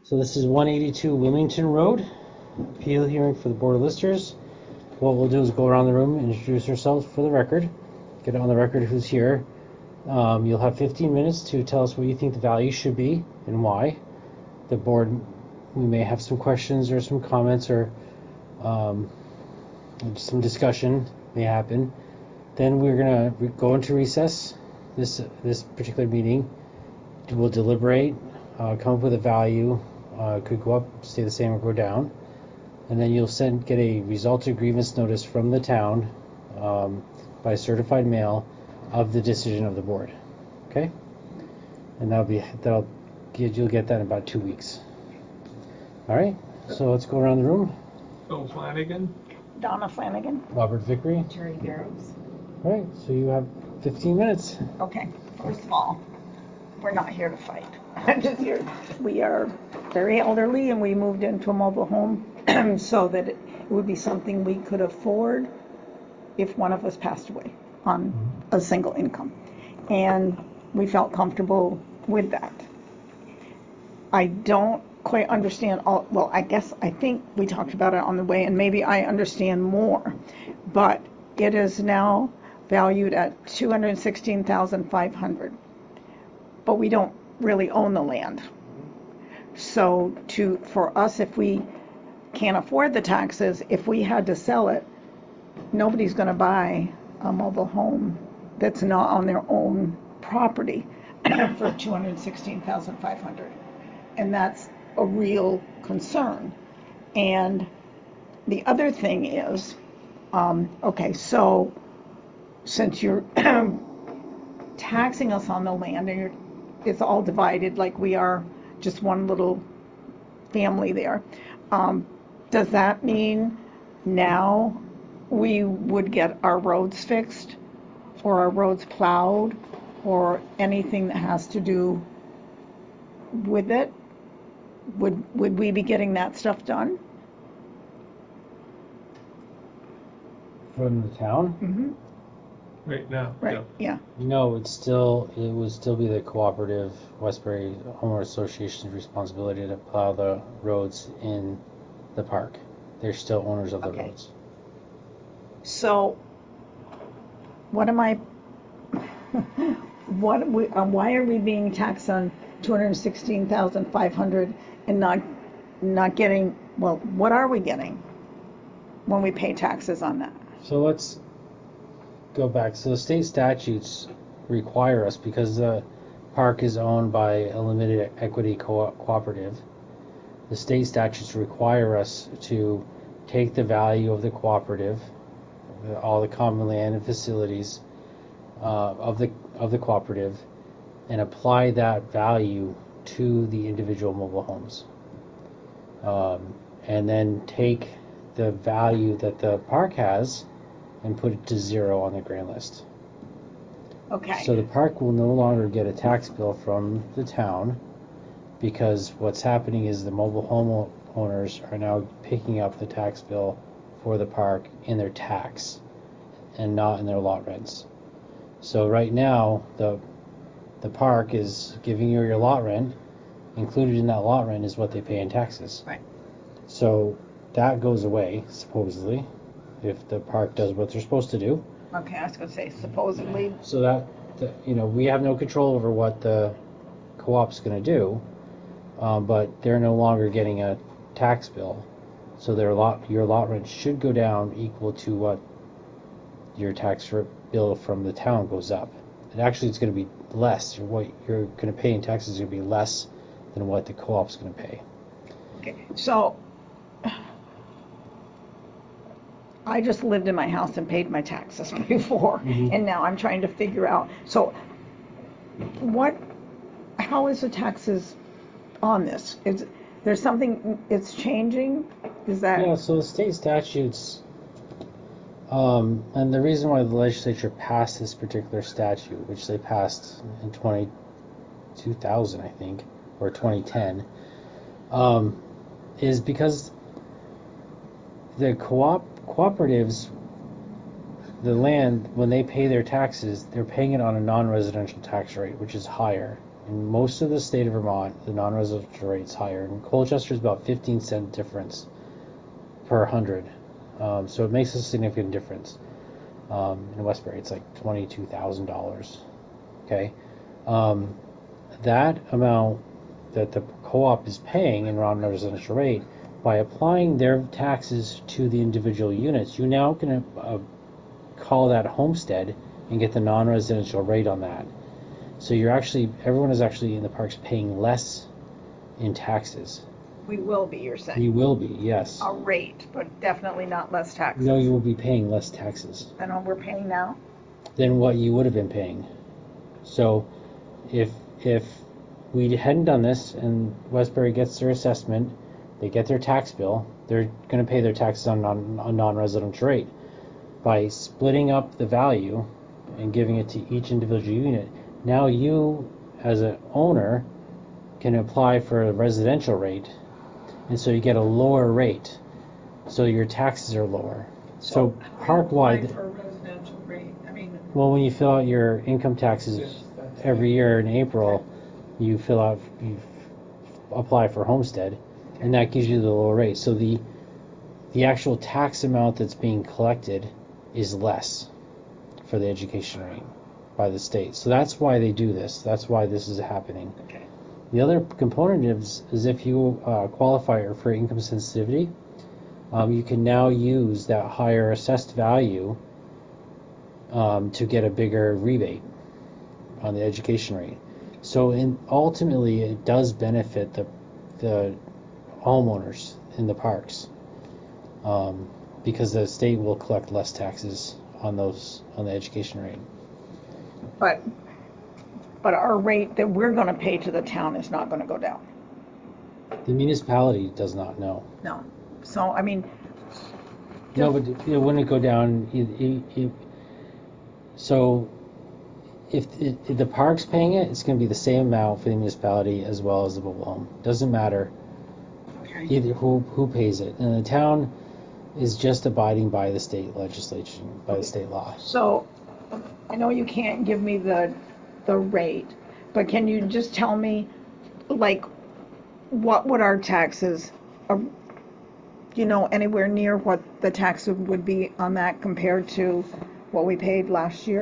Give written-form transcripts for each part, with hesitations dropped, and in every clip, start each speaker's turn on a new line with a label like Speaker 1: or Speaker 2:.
Speaker 1: So this is 182 Wilmington Road, appeal hearing for the Board of Listers. What we'll do is go around the room, introduce ourselves for the record, get on the record who's here. You'll have 15 minutes to tell us what you think the value should be and why. The board, we may have some questions or some comments or some discussion may happen. Then we're going to go into recess this particular meeting. We'll deliberate, come up with a value, could go up, stay the same, or go down. And then you'll get a results of grievance notice from the town by certified mail of the decision of the board. Okay? And you'll get that in about 2 weeks. All right? So let's go around the room.
Speaker 2: Bill Flanagan.
Speaker 3: Donna Flanagan.
Speaker 1: Robert Vickery.
Speaker 3: Jerry Barrows.
Speaker 1: All right, so you have 15 minutes.
Speaker 3: Okay, first of all, we're not here to fight. I'm just here. We are very elderly and we moved into a mobile home so that it would be something we could afford if one of us passed away on a single income. And we felt comfortable with that. I don't quite understand I think we talked about it on the way and maybe I understand more, but it is now valued at $216,500, but we don't really own the land. So for us, if we can't afford the taxes, if we had to sell it, nobody's going to buy a mobile home that's not on their own property for $216,500, and that's a real concern. And the other thing is, so since you're taxing us on the land and it's all divided like we are just one little family there, does that mean now we would get our roads fixed or our roads plowed or anything that has to do with it? Would we be getting that stuff done?
Speaker 1: From the town?
Speaker 3: Mm-hmm.
Speaker 2: Right now.
Speaker 3: Right, yeah.
Speaker 1: No, it would still be the cooperative Westbury Homeowner Association's responsibility to plow the roads in the park. They're still owners of the roads.
Speaker 3: So, why are we being taxed on $216,500 and not getting? Well, what are we getting when we pay taxes on that?
Speaker 1: So let's go back. So the state statutes require us, because the park is owned by a limited equity cooperative, the state statutes require us to take the value of the cooperative, all the common land and facilities of the cooperative, and apply that value to the individual mobile homes, and then take the value that the park has and put it to zero on the grand list.
Speaker 3: Okay.
Speaker 1: So the park will no longer get a tax bill from the town, because what's happening is the mobile home owners are now picking up the tax bill for the park in their tax and not in their lot rents. So right now the park is giving you your lot rent. Included in that lot rent is what they pay in taxes.
Speaker 3: Right.
Speaker 1: So that goes away, supposedly, if the park does what they're supposed to do.
Speaker 3: Okay, I was going to say supposedly.
Speaker 1: So that we have no control over what the co-op's going to do, but they're no longer getting a tax bill. So your lot rent should go down equal to what your tax bill from the town goes up. And actually, it's going to be less. What you're going to pay in taxes is going to be less than what the co-op's going to pay.
Speaker 3: Okay, so I just lived in my house and paid my taxes before, and now I'm trying to figure out. So, how is the taxes on this? Is there's something it's changing? Is that?
Speaker 1: Yeah. So the state statutes, and the reason why the legislature passed this particular statute, which they passed in 2000, I think, or 2010, is because the cooperatives, when they pay their taxes, they're paying it on a non-residential tax rate, which is higher. In most of the state of Vermont, the non-residential rate's higher. In Colchester is about 15-cent difference per 100. So it makes a significant difference. In Westbury, it's like $22,000. Okay. That amount that the co-op is paying in non-residential rate, by applying their taxes to the individual units, you now can call that homestead and get the non-residential rate on that. So everyone is actually in the parks paying less in taxes.
Speaker 3: We will be, you're saying?
Speaker 1: You will be, yes.
Speaker 3: A rate, but definitely not less taxes.
Speaker 1: No, you will be paying less taxes
Speaker 3: than what we're paying now?
Speaker 1: than what you would have been paying. So if we hadn't done this and Westbury gets their assessment, they get their tax bill, they're going to pay their taxes on non-residential rate. By splitting up the value and giving it to each individual unit, now you, as an owner, can apply for a residential rate, and so you get a lower rate, so your taxes are lower. So park-wide,
Speaker 3: for a residential rate,
Speaker 1: well, when you fill out your income taxes every year in April, you apply for homestead, and that gives you the lower rate. So the actual tax amount that's being collected is less for the education rate by the state. So that's why they do this. That's why this is happening.
Speaker 3: Okay.
Speaker 1: The other component is if you qualify for income sensitivity, you can now use that higher assessed value to get a bigger rebate on the education rate. So ultimately, it does benefit the homeowners in the parks, because the state will collect less taxes on the education rate.
Speaker 3: But our rate that we're going to pay to the town is not going to go down.
Speaker 1: The municipality does not know.
Speaker 3: No. So,
Speaker 1: No, but it wouldn't go down. So if the park's paying it, it's going to be the same amount for the municipality as well as the mobile home. Doesn't matter either who pays it. And the town is just abiding by the state legislation, by the state law.
Speaker 3: So I know you can't give me the rate, but can you just tell me, like, what would our taxes, anywhere near what the tax would be on that compared to what we paid last year?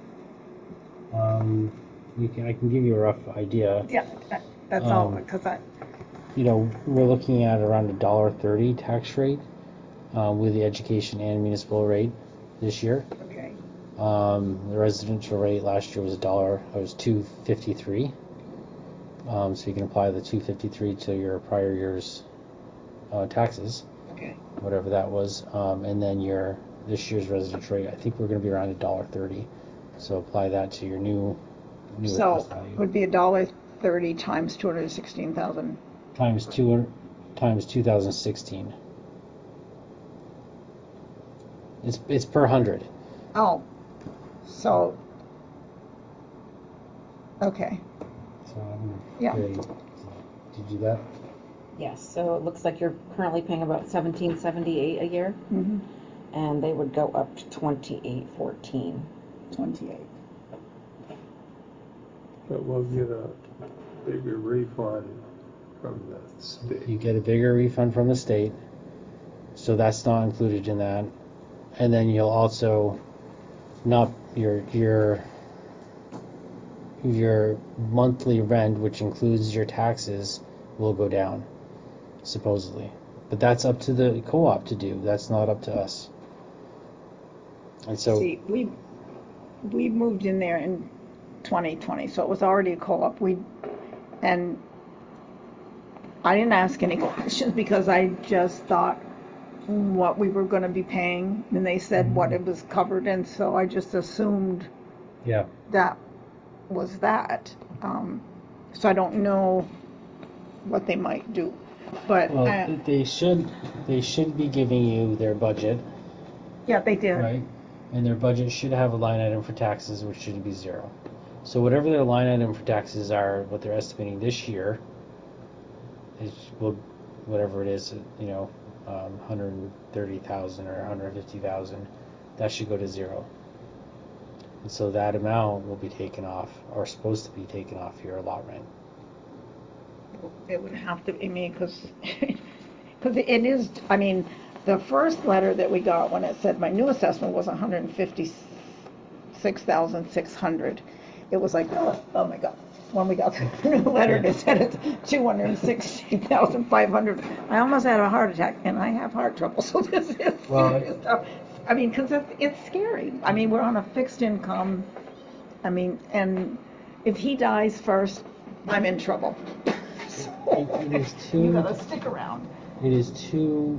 Speaker 1: I can give you a rough idea.
Speaker 3: Yeah, that's all, because
Speaker 1: We're looking at around $1.30 tax rate with the education and municipal rate this year.
Speaker 3: okay.
Speaker 1: The residential rate last year was $2.53. So you can apply the $2.53 to your prior year's taxes,
Speaker 3: Okay.
Speaker 1: whatever that was, and then this year's residential rate. I think we're going to be around $1.30. So apply that to your new
Speaker 3: So
Speaker 1: value.
Speaker 3: it would be $1.30 times 216,000.
Speaker 1: times 2016. It's per 100.
Speaker 3: Oh, so, okay.
Speaker 1: So I'm
Speaker 3: Yeah.
Speaker 1: did you do that?
Speaker 4: Yes, so it looks like you're currently paying about $17.78 a year,
Speaker 3: Mm-hmm.
Speaker 4: and they would go up to $28.14.
Speaker 3: 28.
Speaker 2: But we'll get a bigger refund from the state.
Speaker 1: You get a bigger refund from the state, so that's not included in that. And then you'll also not your monthly rent, which includes your taxes, will go down, supposedly. But that's up to the co-op to do. That's not up to us. And so
Speaker 3: See, we moved in there in 2020, so it was already a co-op. And I didn't ask any questions because I just thought what we were going to be paying, and they said what it was covered in, so I just assumed
Speaker 1: yeah.
Speaker 3: that was that. So I don't know what they might do, but
Speaker 1: Well, they should be giving you their budget,
Speaker 3: yeah, they did.
Speaker 1: right? And their budget should have a line item for taxes, which should be zero. So whatever their line item for taxes are, what they're estimating this year whatever it is, 130,000 or 150,000, that should go to zero. And so that amount will be taken off, or supposed to be taken off your lot rent.
Speaker 3: It would have to, I mean, because it is, I mean, the first letter that we got when it said my new assessment was 156,600, it was like, oh my God. When we got the new letter that said it's 260,500, I almost had a heart attack, and I have heart trouble, so this is
Speaker 1: Well,
Speaker 3: serious stuff. I mean, because it's scary. I mean, we're on a fixed income. I mean, and if he dies first, I'm in trouble. So
Speaker 1: it is
Speaker 3: you
Speaker 1: two.
Speaker 3: gotta stick around.
Speaker 1: It is two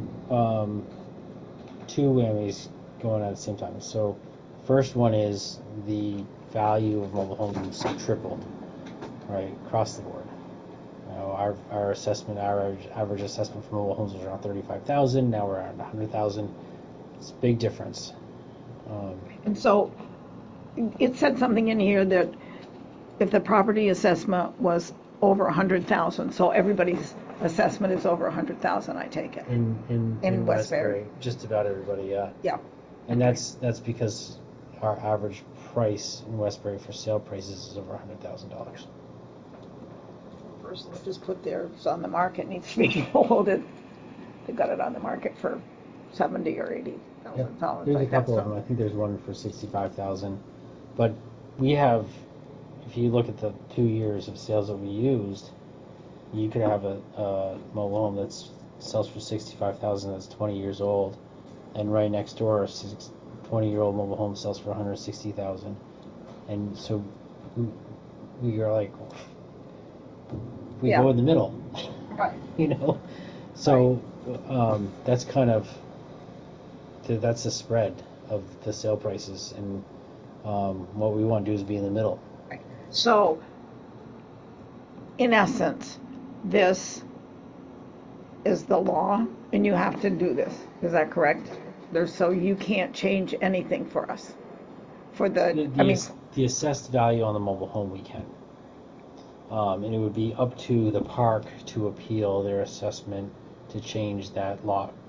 Speaker 1: whammies going on at the same time. So, first one is the value of mobile homes tripled, right, across the board. You know, our assessment, our average assessment for mobile homes was around 35,000. Now we're around 100,000. It's a big difference.
Speaker 3: And so it said something in here that if the property assessment was over 100,000, so everybody's assessment is over 100,000, I take it.
Speaker 1: In
Speaker 3: Westbury.
Speaker 1: just about everybody, yeah.
Speaker 3: Yeah.
Speaker 1: And that's because our average price in Westbury for sale prices is over $100,000.
Speaker 3: Person that just put theirs on the market needs to be told it. They got it on the market for 70 or 80,000 dollars.
Speaker 1: There's
Speaker 3: like
Speaker 1: a couple
Speaker 3: that,
Speaker 1: of them. I think there's one for 65,000. But we have, if you look at the 2 years of sales that we used, you could have a mobile home that sells for 65,000 that's 20 years old, and right next door, a 20-year-old mobile home sells for 160,000. And so we are like, we
Speaker 3: Yeah.
Speaker 1: go in the middle,
Speaker 3: Right.
Speaker 1: you know. So that's kind of that's the spread of the sale prices, and what we want to do is be in the middle.
Speaker 3: Right. So, in essence, this is the law, and you have to do this. Is that correct? So you can't change anything for us. For
Speaker 1: The assessed value on the mobile home we can. And it would be up to the park to appeal their assessment to change that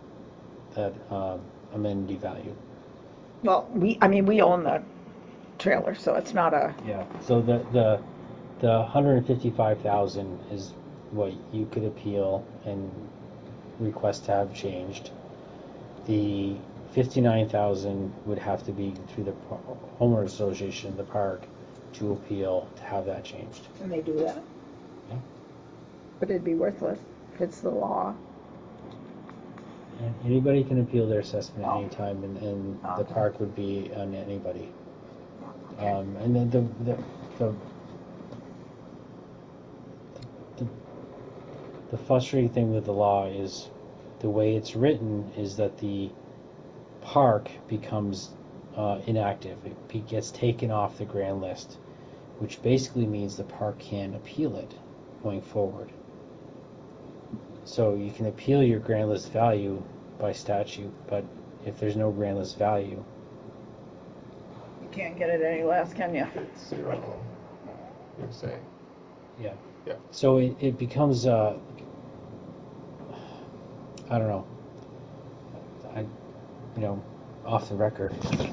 Speaker 1: amenity value.
Speaker 3: well, we own the trailer, so it's not a.
Speaker 1: Yeah. So the 155,000 is what you could appeal and request to have changed. The 59,000 would have to be through the homeowners association, the park, to appeal to have that changed.
Speaker 3: And they do that.
Speaker 1: Yeah.
Speaker 3: But it'd be worthless if it's the law.
Speaker 1: And anybody can appeal their assessment at
Speaker 3: Oh.
Speaker 1: any time, and the
Speaker 3: Okay.
Speaker 1: park would be on anybody.
Speaker 3: Okay.
Speaker 1: And then the frustrating thing with the law is the way it's written is that the park becomes inactive. It gets taken off the grand list, which basically means the park can't appeal it going forward. So you can appeal your grand list value by statute, but if there's no grand list value,
Speaker 3: You can't get it any less, can you?
Speaker 5: It's zero, you're saying.
Speaker 1: yeah.
Speaker 5: Yeah.
Speaker 1: So it becomes I don't know. I, off the record,